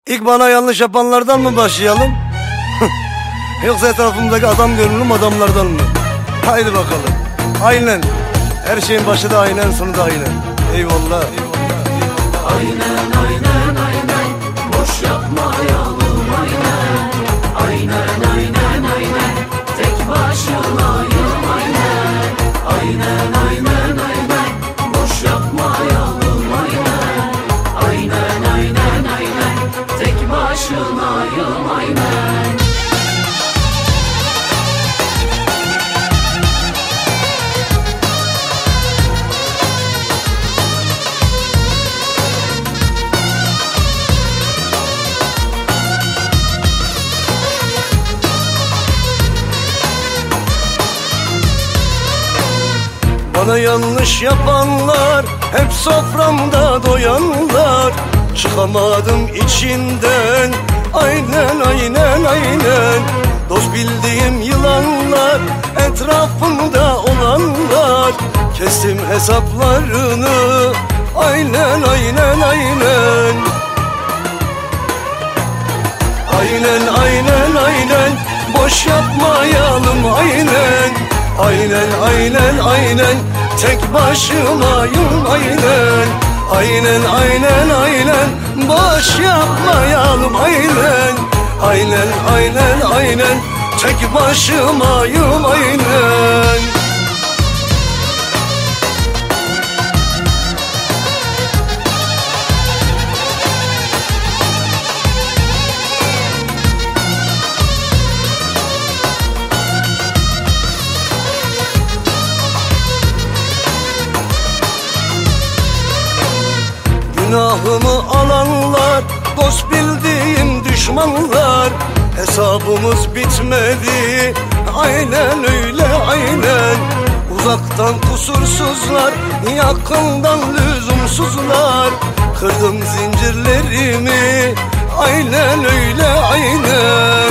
İlk bana yanlış yapanlardan mı başlayalım? Yoksa etrafımdaki adam görünüm adamlardan mı? Haydi bakalım. Aynen. Her şeyin başı da aynen, sonu da aynen. Eyvallah. Aynen aynen aynen, boş yapmayalım aynen. Aynen aynen aynen, tek başınayım aynen. Aynen aynen aynen, boş yapmayalım aynen. Aynen aynen aynen, tek başınayım aynen. Bana yanlış yapanlar, hep soframda doyanlar. Çıkamadım içinden, aynen aynen aynen. Dost bildiğim yılanlar, etrafımda olanlar. Kestim hesaplarını, aynen aynen aynen. Aynen aynen aynen, boş yapmayalım aynen. Aynen aynen aynen, tek başımayım aynen. Aynen aynen aynen, boş yapmayalım aynen. Aynen aynen aynen, tek başımayım aynen. Günahımı alanlar, dost bildiğim düşmanlar. Hesabımız bitmedi, aynen öyle aynen. Uzaktan kusursuzlar, yakından lüzumsuzlar. Kırdım zincirlerimi, aynen öyle aynen.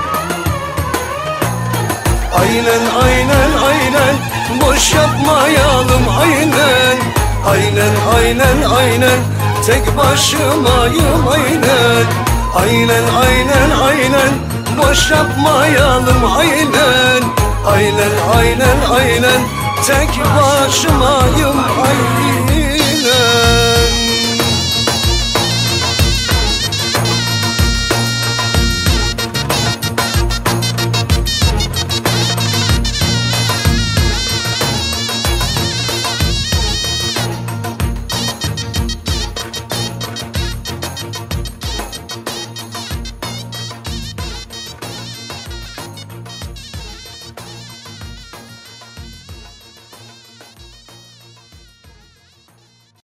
Aynen aynen aynen, boş yapmayalım aynen. Aynen aynen aynen, tek başımayım aynen. Aynen aynen aynen, boş yapmayalım aynen. Aynen aynen aynen, tek başımayım aynen.